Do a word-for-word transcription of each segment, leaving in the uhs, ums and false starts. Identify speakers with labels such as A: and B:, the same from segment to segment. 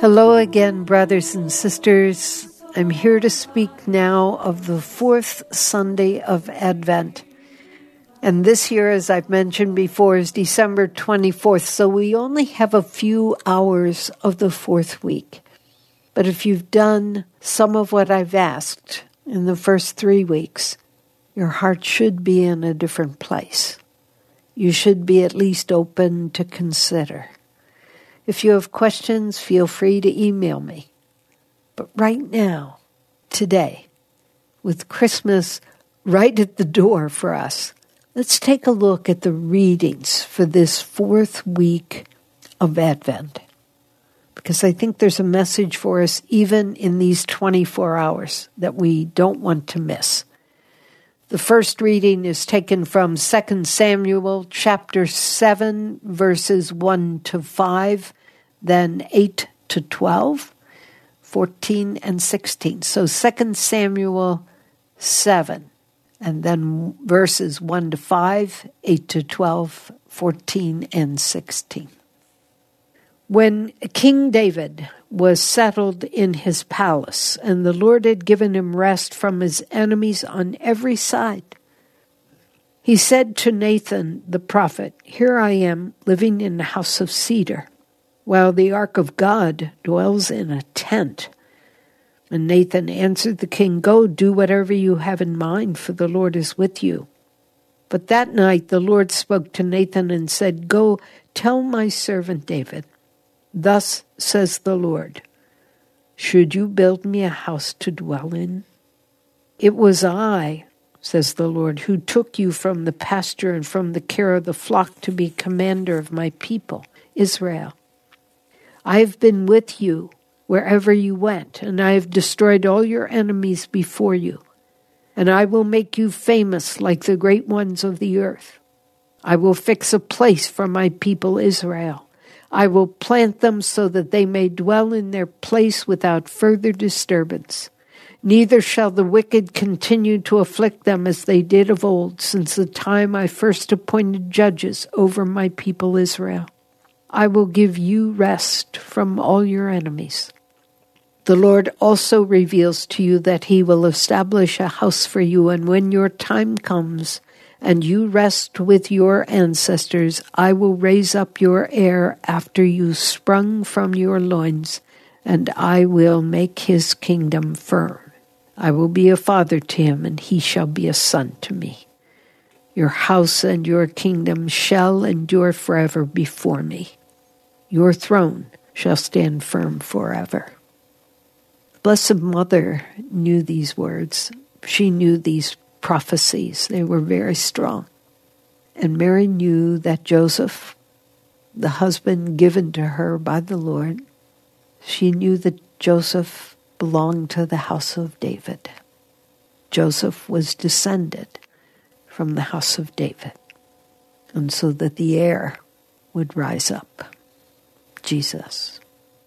A: Hello again, brothers and sisters. I'm here to speak now of the fourth Sunday of Advent. And this year, as I've mentioned before, is December twenty-fourth, so we only have a few hours of the fourth week. But if you've done some of what I've asked in the first three weeks, your heart should be in a different place. You should be at least open to consider. If you have questions, feel free to email me. But right now, today, with Christmas right at the door for us, let's take a look at the readings for this fourth week of Advent. Because I think there's a message for us even in these twenty-four hours that we don't want to miss. The first reading is taken from Second Samuel chapter seven, verses one to five, then eight to twelve, fourteen and sixteen. So Second Samuel seven, and then verses one to five, eight to twelve, fourteen and sixteen. When King David was settled in his palace, and the Lord had given him rest from his enemies on every side, he said to Nathan the prophet, "Here I am, living in a house of cedar, while the ark of God dwells in a tent." And Nathan answered the king, "Go, do whatever you have in mind, for the Lord is with you." But that night the Lord spoke to Nathan and said, "Go, tell my servant David, thus says the Lord, should you build me a house to dwell in? It was I, says the Lord, who took you from the pasture and from the care of the flock to be commander of my people, Israel. I have been with you wherever you went, and I have destroyed all your enemies before you, and I will make you famous like the great ones of the earth. I will fix a place for my people Israel. I will plant them so that they may dwell in their place without further disturbance. Neither shall the wicked continue to afflict them as they did of old, since the time I first appointed judges over my people Israel. I will give you rest from all your enemies. The Lord also reveals to you that he will establish a house for you, and when your time comes and you rest with your ancestors, I will raise up your heir after you sprung from your loins, and I will make his kingdom firm. I will be a father to him, and he shall be a son to me. Your house and your kingdom shall endure forever before me. Your throne shall stand firm forever." Blessed Mother knew these words. She knew these prophecies. They were very strong. And Mary knew that Joseph, the husband given to her by the Lord, she knew that Joseph belonged to the house of David. Joseph was descended from the house of David, and so that the heir would rise up, Jesus.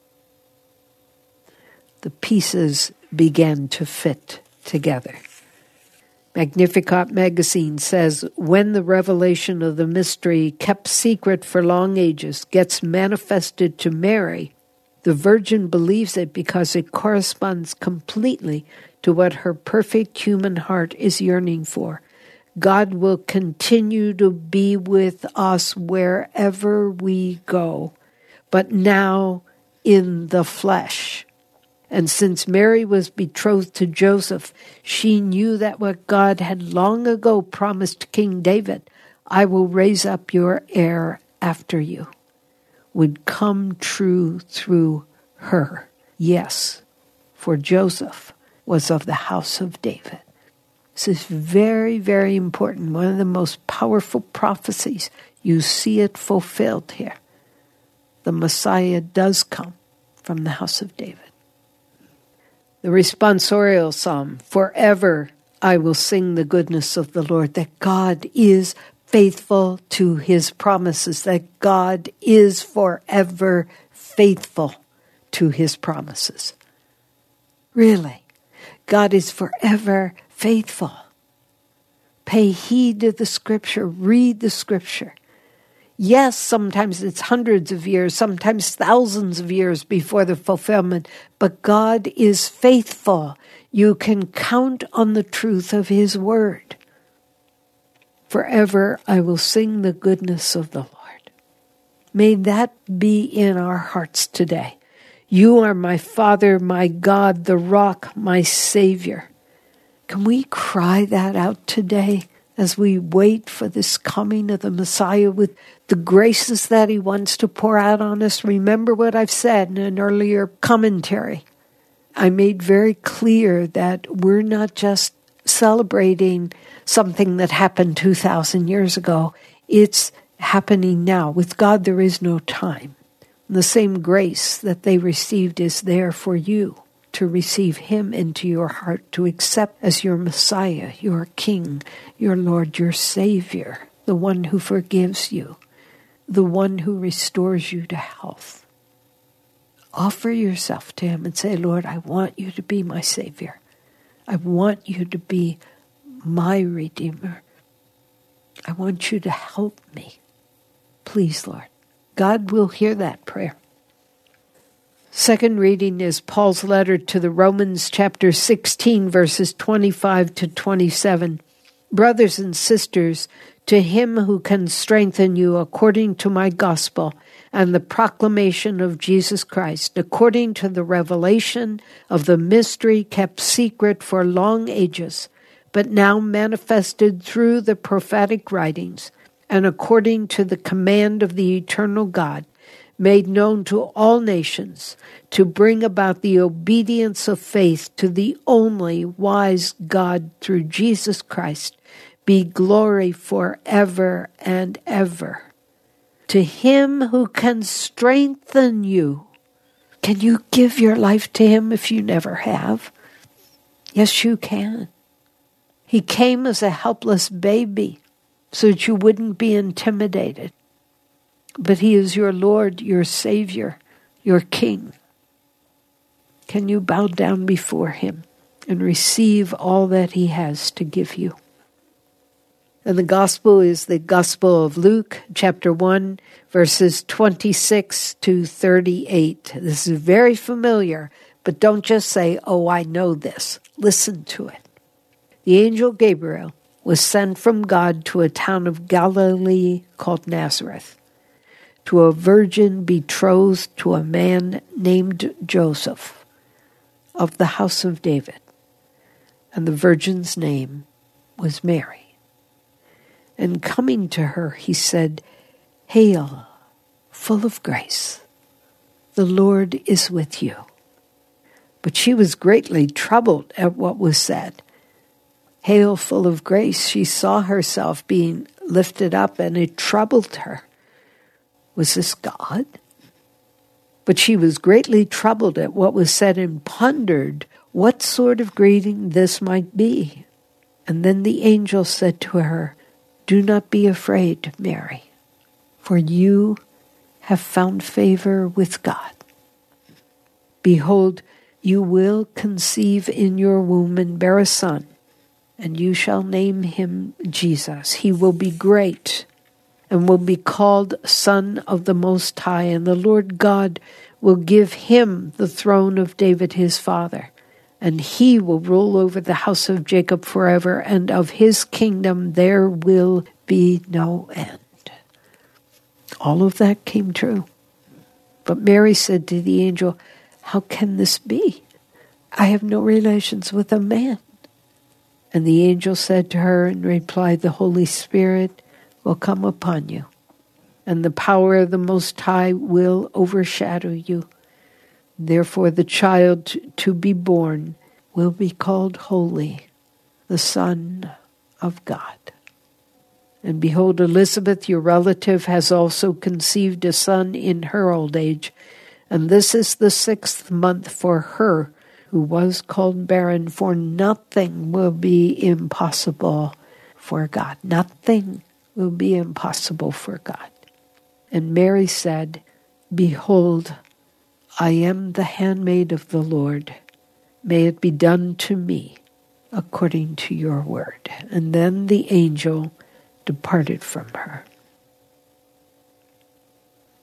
A: The pieces began to fit together. Magnificat magazine says, when the revelation of the mystery kept secret for long ages gets manifested to Mary, the Virgin believes it because it corresponds completely to what her perfect human heart is yearning for. God will continue to be with us wherever we go, but now in the flesh. And since Mary was betrothed to Joseph, she knew that what God had long ago promised King David, "I will raise up your heir after you," would come true through her. Yes, for Joseph was of the house of David. This is very, very important. One of the most powerful prophecies. You see it fulfilled here. The Messiah does come from the house of David. The responsorial psalm, forever I will sing the goodness of the Lord, that God is faithful to his promises, that God is forever faithful to his promises. Really, God is forever faithful. Pay heed to the scripture, read the scripture. Yes, sometimes it's hundreds of years, sometimes thousands of years before the fulfillment, but God is faithful. You can count on the truth of His word. Forever I will sing the goodness of the Lord. May that be in our hearts today. You are my Father, my God, the rock, my Savior. Can we cry that out today as we wait for this coming of the Messiah with the graces that He wants to pour out on us? Remember what I've said in an earlier commentary. I made very clear that we're not just celebrating something that happened two thousand years ago. It's happening now. With God, there is no time. The same grace that they received is there for you to receive Him into your heart, to accept as your Messiah, your King, your Lord, your Savior, the one who forgives you, the one who restores you to health. Offer yourself to Him and say, Lord, I want you to be my Savior. I want you to be my Redeemer. I want you to help me. Please, Lord. God will hear that prayer. Second reading is Paul's letter to the Romans chapter sixteen, verses twenty-five to twenty-seven. Brothers and sisters, to Him who can strengthen you according to my gospel and the proclamation of Jesus Christ, according to the revelation of the mystery kept secret for long ages, but now manifested through the prophetic writings, and according to the command of the eternal God, made known to all nations, to bring about the obedience of faith to the only wise God through Jesus Christ, be glory forever and ever. To Him who can strengthen you. Can you give your life to Him if you never have? Yes, you can. He came as a helpless baby so that you wouldn't be intimidated. But He is your Lord, your Savior, your King. Can you bow down before Him and receive all that He has to give you? And the gospel is the Gospel of Luke, chapter one, verses twenty-six to thirty-eight. This is very familiar, but don't just say, oh, I know this. Listen to it. The angel Gabriel was sent from God to a town of Galilee called Nazareth, to a virgin betrothed to a man named Joseph of the house of David. And the virgin's name was Mary. And coming to her, he said, Hail, full of grace, the Lord is with you. But she was greatly troubled at what was said. Hail, full of grace, she saw herself being lifted up, and it troubled her. Was this God? But she was greatly troubled at what was said and pondered what sort of greeting this might be. And then the angel said to her, Do not be afraid, Mary, for you have found favor with God. Behold, you will conceive in your womb and bear a son, and you shall name him Jesus. He will be great and will be called Son of the Most High, and the Lord God will give him the throne of David his father, and he will rule over the house of Jacob forever, and of his kingdom there will be no end. All of that came true. But Mary said to the angel, How can this be? I have no relations with a man. And the angel said to her in reply, The Holy Spirit will come upon you, and the power of the Most High will overshadow you. Therefore the child to be born will be called Holy, the Son of God. And behold, Elizabeth, your relative, has also conceived a son in her old age, and this is the sixth month for her who was called barren, for nothing will be impossible for God. Nothing will be impossible for God. And Mary said, Behold, I am the handmaid of the Lord. May it be done to me according to your word. And then the angel departed from her.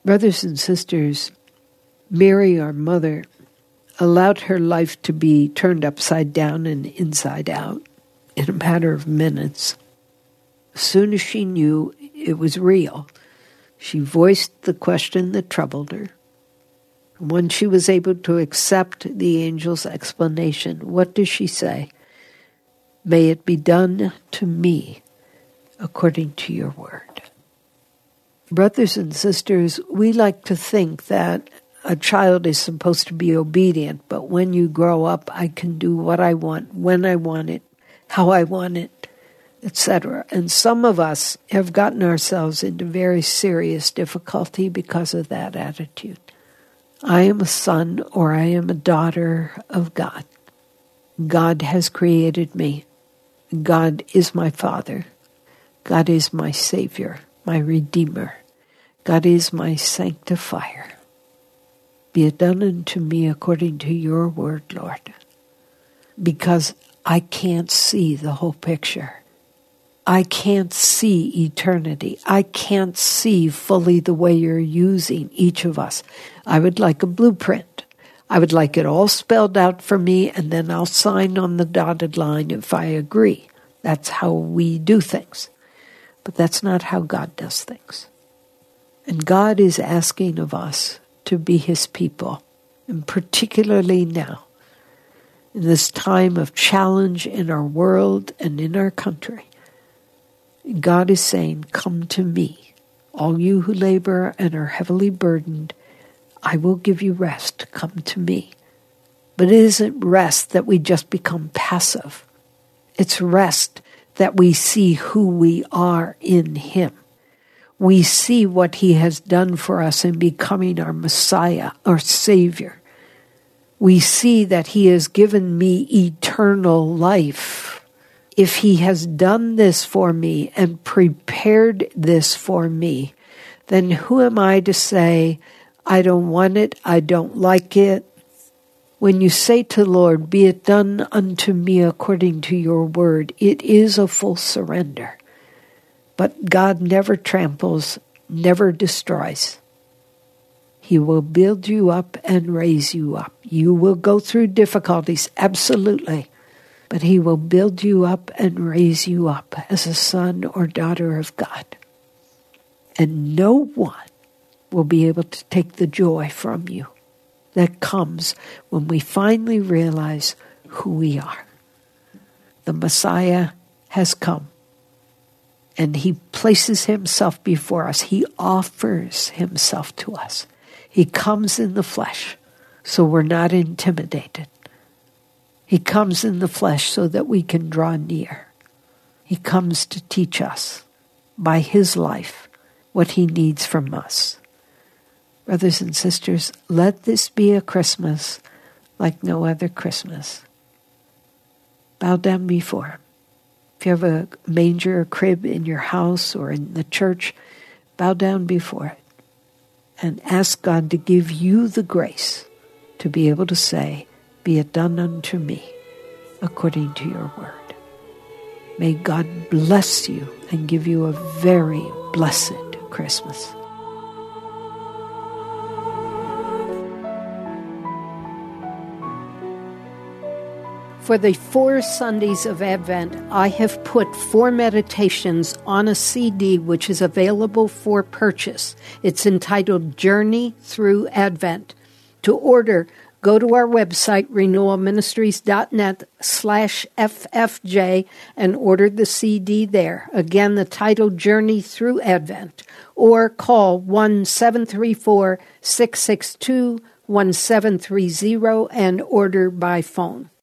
A: Brothers and sisters, Mary, our mother, allowed her life to be turned upside down and inside out in a matter of minutes. As soon as she knew it was real, she voiced the question that troubled her. When she was able to accept the angel's explanation, what does she say? May it be done to me according to your word. Brothers and sisters, we like to think that a child is supposed to be obedient, but when you grow up, I can do what I want, when I want it, how I want it, et cetera. And some of us have gotten ourselves into very serious difficulty because of that attitude. I am a son or I am a daughter of God. God has created me. God is my Father. God is my Savior, my Redeemer. God is my Sanctifier. Be it done unto me according to your word, Lord. Because I can't see the whole picture. I can't see eternity. I can't see fully the way you're using each of us. I would like a blueprint. I would like it all spelled out for me, and then I'll sign on the dotted line if I agree. That's how we do things. But that's not how God does things. And God is asking of us to be his people, and particularly now, in this time of challenge in our world and in our country. God is saying, come to me, all you who labor and are heavily burdened, I will give you rest. Come to me. But it isn't rest that we just become passive. It's rest that we see who we are in him. We see what he has done for us in becoming our Messiah, our Savior. We see that he has given me eternal life. If he has done this for me and prepared this for me, then who am I to say, I don't want it, I don't like it? When you say to the Lord, be it done unto me according to your word, it is a full surrender. But God never tramples, never destroys. He will build you up and raise you up. You will go through difficulties, absolutely. But he will build you up and raise you up as a son or daughter of God. And no one will be able to take the joy from you that comes when we finally realize who we are. The Messiah has come, and he places himself before us. He offers himself to us. He comes in the flesh, so we're not intimidated. He comes in the flesh so that we can draw near. He comes to teach us by his life what he needs from us. Brothers and sisters, let this be a Christmas like no other Christmas. Bow down before him. If you have a manger or crib in your house or in the church, bow down before it and ask God to give you the grace to be able to say, be it done unto me according to your word. May God bless you and give you a very blessed Christmas. For the four Sundays of Advent, I have put four meditations on a C D which is available for purchase. It's entitled Journey Through Advent. To order, go to our website, renewalministries.net slash FFJ, and order the C D there. Again, the title, Journey Through Advent. Or call one seven three four, six six two, one seven three zero and order by phone.